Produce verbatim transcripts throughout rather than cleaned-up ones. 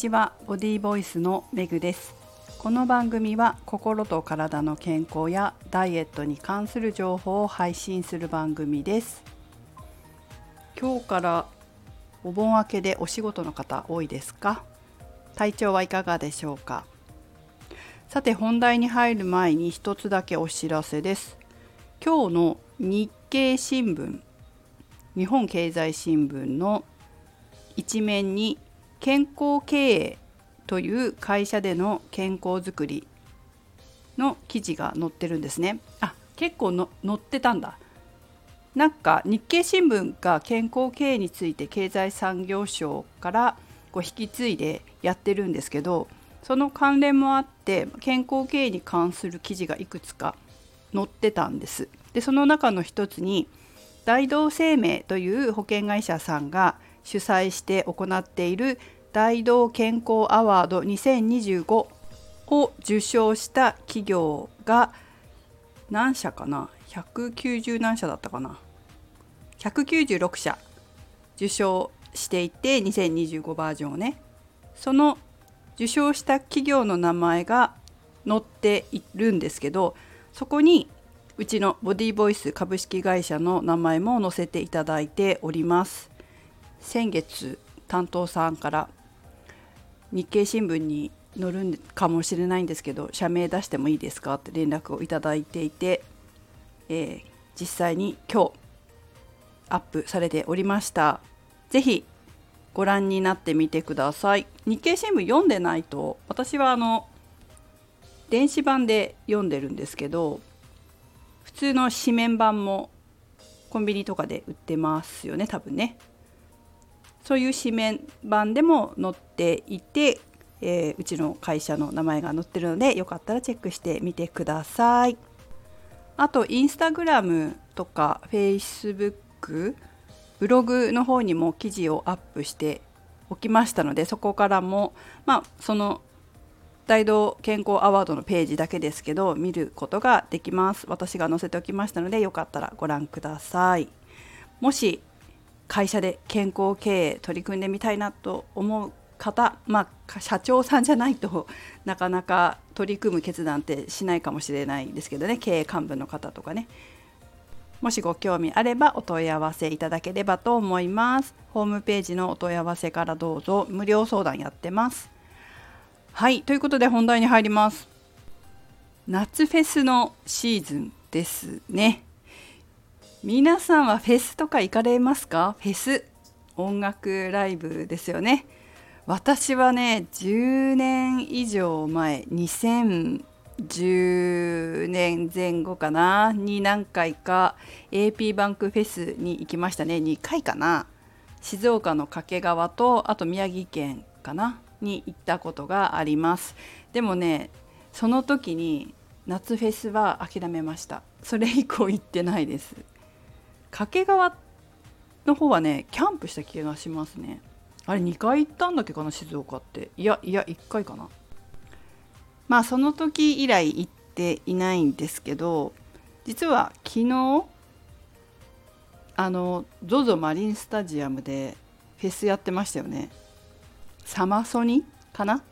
ちは、ボディーボイスのメグです。この番組は心と体の健康やダイエットに関する情報を配信する番組です。今日からお盆明けでお仕事の方多いですか？体調はいかがでしょうか？さて、本題に入る前に一つだけお知らせです。今日の日経新聞、日本経済新聞の一面に健康経営という会社での健康づくりの記事が載ってるんですね。あ、結構の載ってたんだ。なんか日経新聞が健康経営について経済産業省からこう引き継いでやってるんですけど、その関連もあって健康経営に関する記事がいくつか載ってたんです。で、その中の一つに大同生命という保険会社さんが主催して行っている大同健康アワードにせんにじゅうごを受賞した企業が何社かな、ひゃくきゅうじゅう何社だったかな、ひゃくきゅうじゅうろくしゃ受賞していて、にせんにじゅうごバージョンをね、その受賞した企業の名前が載っているんですけど、そこにうちのボディーボイス株式会社の名前も載せていただいております。先月担当さんから日経新聞に載るかもしれないんですけど、社名出してもいいですかって連絡をいただいていて、えー、実際に今日アップされておりました。ぜひご覧になってみてください。日経新聞読んでないと、私はあの電子版で読んでるんですけど、普通の紙面版もコンビニとかで売ってますよね、多分ね。そういう紙面版でも載っていて、えー、うちの会社の名前が載ってるので、よかったらチェックしてみてください。あとインスタグラムとかフェイスブック、ブログの方にも記事をアップしておきましたので、そこからもまあその大同健康アワードのページだけですけど見ることができます。私が載せておきましたので、よかったらご覧ください。もし会社で健康経営取り組んでみたいなと思う方、まあ社長さんじゃないとなかなか取り組む決断ってしないかもしれないですけどね、経営幹部の方とかね、もしご興味あればお問い合わせいただければと思います。ホームページのお問い合わせからどうぞ。無料相談やってます。はい、ということで本題に入ります。夏フェスのシーズンですね。皆さんはフェスとか行かれますか？フェス、音楽ライブですよね。私はね、じゅうねん以上前、にせんじゅうねんぜん後かなに何回か エーピー バンクフェスに行きましたね。にかいかな。静岡の掛川と、あと宮城県かなに行ったことがあります。でもね、その時に夏フェスは諦めました。それ以降行ってないです。掛川の方はね、キャンプした気がしますね。あれにかい行ったんだっけかな、静岡って。いやいやいっかいかな。まあその時以来行っていないんですけど、実は昨日あの ゾゾ マリンスタジアムでフェスやってましたよね。サマソニかな。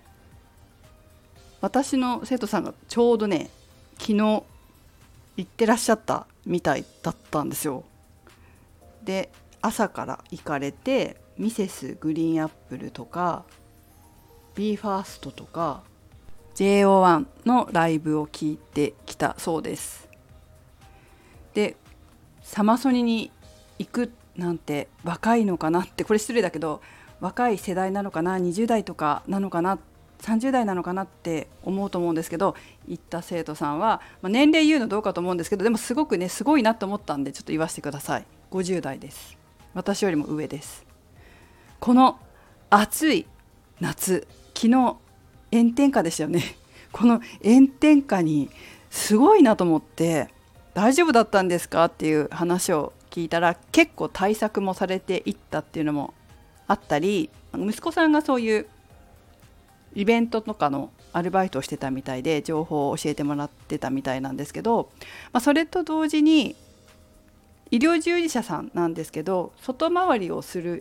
私の生徒さんがちょうどね、昨日行ってらっしゃったみたいだったんですよ。で、朝から行かれて、ミセスグリーンアップルとか ビーファースト とか ジェイオーワン のライブを聞いてきたそうです。で、サマソニに行くなんて若いのかなって、これ失礼だけど若い世代なのかな、にじゅう代とかなのかな、さんじゅう代なのかなって思うと思うんですけど、行った生徒さんは、まあ、年齢言うのどうかと思うんですけど、でもすごくね、すごいなと思ったんでちょっと言わせてください。ごじゅう代です。私よりも上です。この暑い夏、昨日炎天下でしたよね。この炎天下にすごいなと思って、大丈夫だったんですかっていう話を聞いたら、結構対策もされていったっていうのもあったり、息子さんがそういうイベントとかのアルバイトをしてたみたいで、情報を教えてもらってたみたいなんですけど、まあ、それと同時に医療従事者さんなんですけど、外回りをする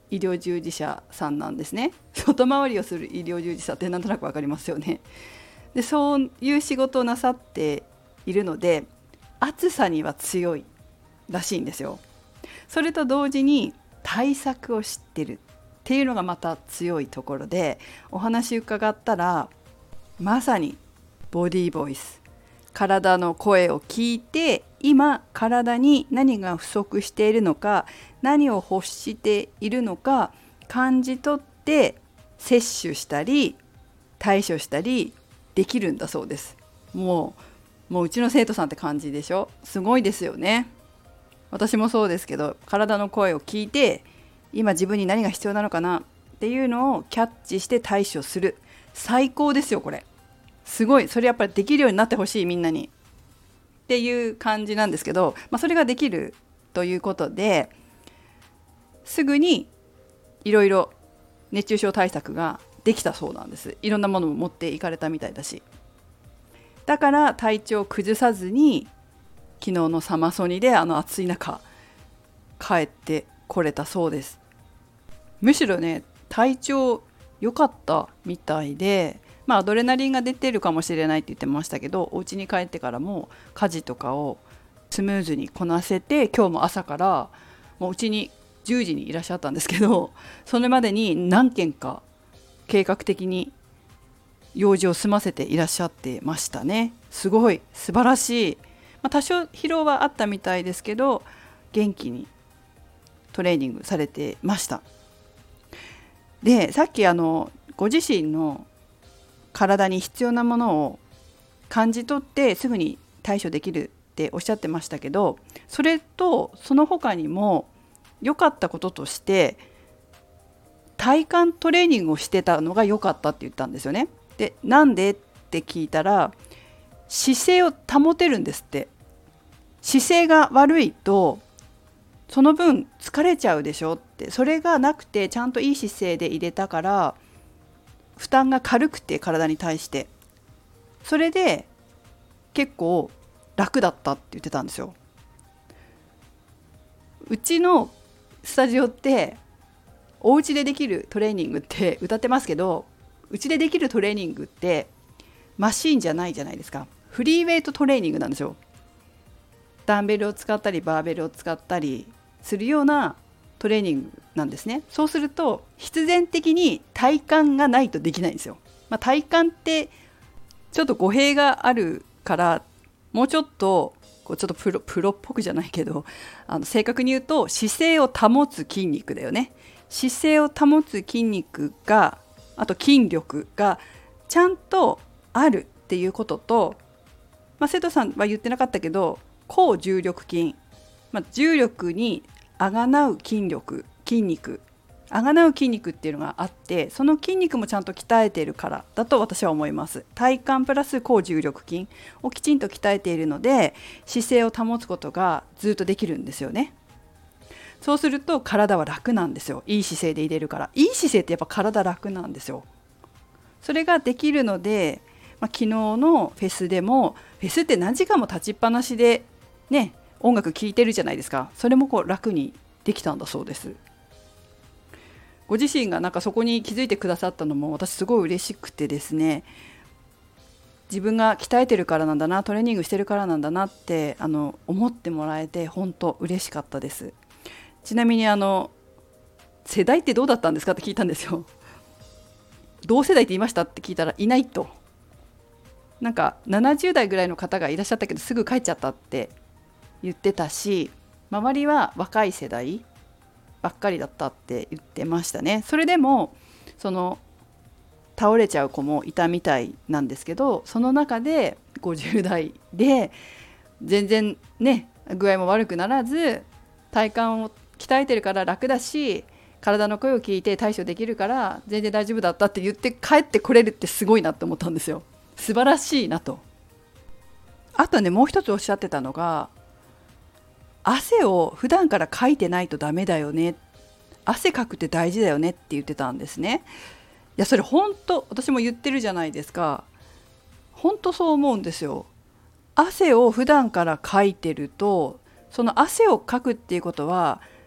医療従事者さんなんですね。外回りをする医療従事者ってなんとなくわかりますよね。でそういう仕事をなさっているので暑さには強いらしいんですよ。それと同時に対策を知ってるっていうのがまた強いところで、お話伺ったらまさにボディーボイス、体の声を聞いて今体に何が不足しているのか、何を欲しているのか感じ取って摂取したり対処したりできるんだそうです。もう、もううちの生徒さんって感じでしょ。すごいですよね。私もそうですけど、体の声を聞いて今自分に何が必要なのかなっていうのをキャッチして対処する。最高ですよこれ。すごい。それやっぱりできるようになってほしい、みんなにっていう感じなんですけど、まあ、それができるということですぐにいろいろ熱中症対策ができたそうなんです。いろんなものも持っていかれたみたいだし、だから体調を崩さずに昨日のサマソニであの暑い中帰ってこれたそうです。むしろね体調良かったみたいで、まあアドレナリンが出てるかもしれないって言ってましたけど、お家に帰ってからも家事とかをスムーズにこなせて、今日も朝からもううちにじゅうじにいらっしゃったんですけど、それまでに何件か計画的に用事を済ませていらっしゃってましたね。すごい素晴らしい。まあ、多少疲労はあったみたいですけど元気にトレーニングされてました。でさっきあのご自身の体に必要なものを感じ取ってすぐに対処できるっておっしゃってましたけど、それとその他にも良かったこととして体幹トレーニングをしてたのが良かったって言ったんですよね。でなんでって聞いたら、姿勢を保てるんですって。姿勢が悪いとその分疲れちゃうでしょって。それがなくてちゃんといい姿勢で入れたから負担が軽くて体に対して、それで結構楽だったって言ってたんですよ。うちのスタジオってお家でできるトレーニングって歌ってますけど、うちでできるトレーニングってマシーンじゃないじゃないですか。フリーウェイトトレーニングなんですよ。ダンベルを使ったりバーベルを使ったりするようなトレーニングなんですね。そうすると必然的に体幹がないとできないんですよ。まあ、体幹ってちょっと語弊があるからもうちょっとこうちょっとプロ、プロっぽくじゃないけど、あの正確に言うと姿勢を保つ筋肉だよね。姿勢を保つ筋肉が、あと筋力がちゃんとあるっていうことと、まあ、瀬戸さんは言ってなかったけど抗重力筋、まあ、重力にあがなう筋力、筋肉、あがなう筋肉っていうのがあって、その筋肉もちゃんと鍛えているからだと私は思います。体幹プラス抗重力筋をきちんと鍛えているので姿勢を保つことがずっとできるんですよね。そうすると体は楽なんですよ。いい姿勢で入れるから。いい姿勢ってやっぱ体楽なんですよ。それができるので、まあ、昨日のフェスでも、フェスって何時間も立ちっぱなしでね音楽聴いてるじゃないですか。それもこう楽にできたんだそうです。ご自身がなんかそこに気づいてくださったのも私すごい嬉しくてですね、自分が鍛えてるからなんだな、トレーニングしてるからなんだなってあの思ってもらえて本当嬉しかったです。ちなみにあの世代ってどうだったんですかって聞いたんですよ。同世代って言いましたって聞いたらいないと。なんかななじゅう代ぐらいの方がいらっしゃったけどすぐ帰っちゃったって言ってたし、周りは若い世代ばっかりだったって言ってましたね。それでもその倒れちゃう子もいたみたいなんですけど、その中でごじゅう代で全然ね具合も悪くならず体幹を鍛えてるから楽だし、体の声を聞いて対処できるから全然大丈夫だったって言って帰ってこれるってすごいなって思ったんですよ。素晴らしいなと。あとねもう一つおっしゃってたのが、汗を普段からかいてないとダメだよね、汗かくって大事だよねって言ってたんですね。いやそれ本当私も言ってるじゃないですか。本当そう思うんですよ。汗を普段からかいてると、その汗をかくっていうことは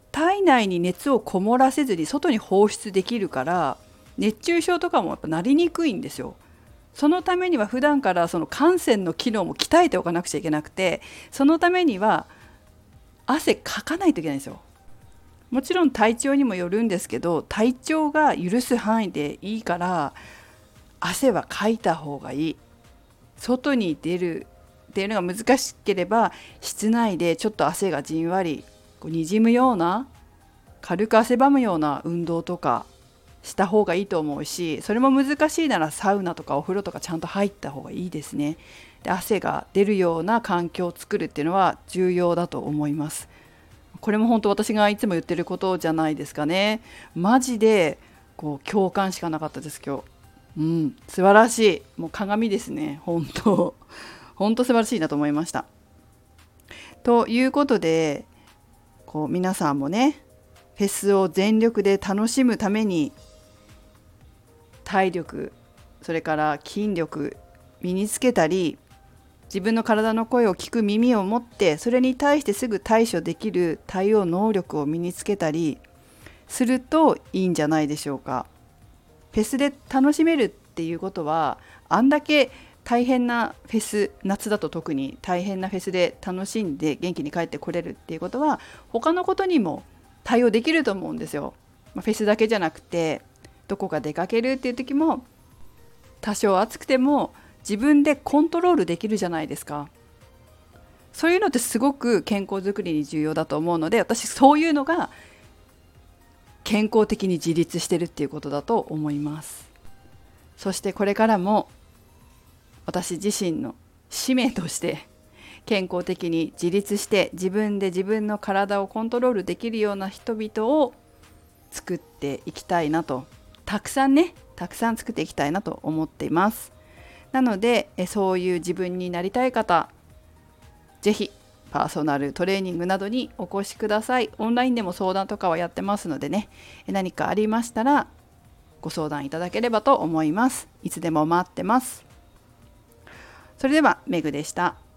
体内に熱をこもらせずに外に放出できるから、熱中症とかもやっぱなりにくいんですよ。そのためには普段からその汗腺の機能も鍛えておかなくちゃいけなくて、そのためには汗かかないといけないんですよ。もちろん体調にもよるんですけど、体調が許す範囲でいいから汗はかいた方がいい。外に出るっていうのが難しければ、室内でちょっと汗がじんわりこうにじむような、軽く汗ばむような運動とかした方がいいと思うし、それも難しいならサウナとかお風呂とかちゃんと入った方がいいですね。で、汗が出るような環境を作るっていうのは重要だと思います。これも本当私がいつも言ってることじゃないですかね。マジでこう共感しかなかったです今日。うん、素晴らしい。もう鏡ですね。本当本当素晴らしいなと思いました。ということで、こう皆さんもね、フェスを全力で楽しむために体力、それから筋力身につけたり、自分の体の声を聞く耳を持って、それに対してすぐ対処できる対応能力を身につけたりするといいんじゃないでしょうか。フェスで楽しめるっていうことは、あんだけ大変なフェス、夏だと特に大変なフェスで楽しんで元気に帰ってこれるっていうことは、他のことにも対応できると思うんですよ。フェスだけじゃなくて、どこか出かけるっていう時も、多少暑くても自分でコントロールできるじゃないですか。そういうのってすごく健康づくりに重要だと思うので、私そういうのが健康的に自立してるっていうことだと思います。そしてこれからも私自身の使命として、健康的に自立して自分で自分の体をコントロールできるような人々を作っていきたいなと、たくさんねたくさん作っていきたいなと思っています。なのでそういう自分になりたい方、ぜひパーソナルトレーニングなどにお越しください。オンラインでも相談とかはやってますのでね、何かありましたらご相談いただければと思います。いつでも待ってます。それではメグでした。